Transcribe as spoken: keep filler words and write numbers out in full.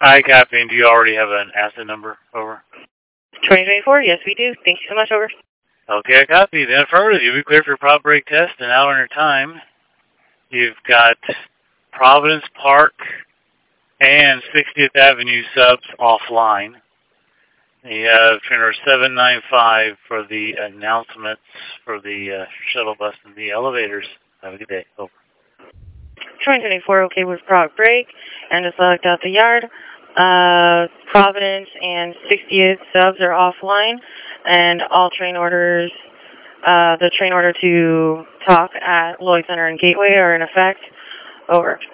Hi, Captain. Do you already have an asset number? Over. twenty twenty-four, yes we do. Thank you so much, over. Okay, I copy. The affirmative. You'll be clear for your prop break test an hour under time. You've got Providence Park and sixtieth Avenue subs offline. You have trainer seven nine five for the announcements for the uh, shuttle bus and the elevators. Have a good day. Over. twenty twenty-four, okay with prop break, and to select out the yard. Uh, Providence and sixtieth subs are offline, and all train orders, uh, the train order to talk at Lloyd Center and Gateway are in effect. Over.